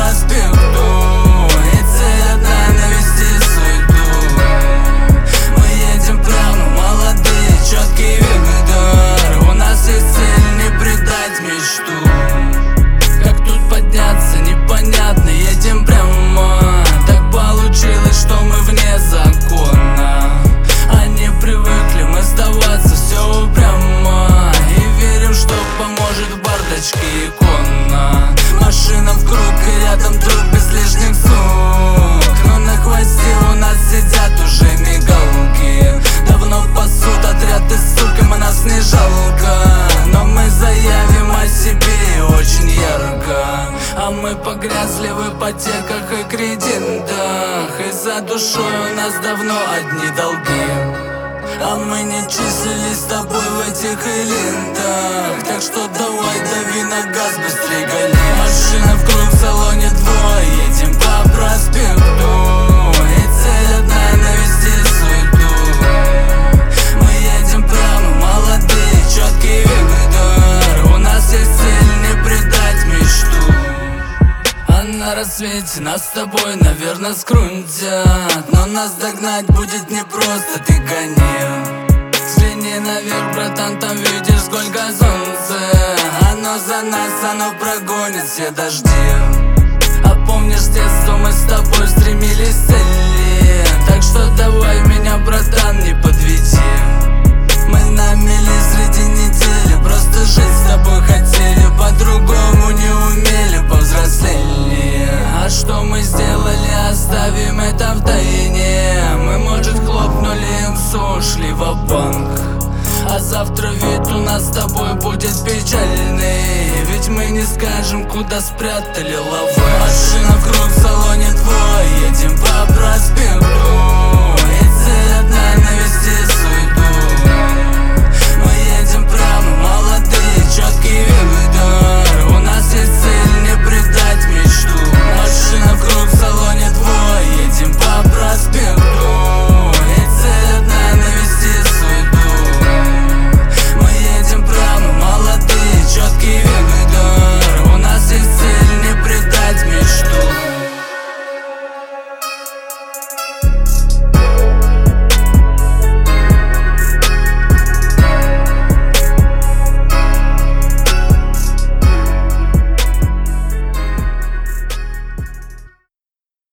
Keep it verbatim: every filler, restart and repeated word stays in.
проспекту, и цель одна — навести суету. Мы едем прямо, молодые, четкий вектор. У нас есть цель — не предать мечту. Как тут подняться, непонятно, едем прямо. Так получилось, что мы вне закона. Они привыкли мы сдаваться, все упрямо, и верим, что поможет в бардачке икона. Машина в круг и рядом труп без лишних сук, но на хвосте у нас сидят уже мигалки. Давно пасут отряд из сук, им нас не жалко, но мы заявим о себе очень ярко. А мы погрязли в ипотеках и кредитах, и за душой у нас давно одни долги. А мы не числились с тобой в этих элитах, так что давай дави на газ, быстрей гони. Машина в круг, в салоне двое, едем по проспекту, и цель одна — навести суету. Мы едем прямо, молодые, четкий вектор. У нас есть цель — не предать мечту. А на рассвете нас с тобой, наверное, скрутят, но нас догнать будет непросто, ты гони. Взгляни наверх, братан, там видишь, сколько солнца. Оно за нас, оно прогонит все дожди. А помнишь, с детства мы с тобой стремились к цели, так что давай меня, братан, не подведи. Мы на мели среди недели, просто жить с тобой хотели, по-другому не умели, повзрослели. А что мы сделали, оставим это в тайне. Мы, может, хлопнули иксу, ушли ва-банк, а завтра вид у нас с тобой будет печальный, ведь мы не скажем, куда спрятали лавы. Машина в круг, в салоне двое, едем по проспекту, и цель одна — навести суету. Мы едем прямо, молодые, четкий вектор.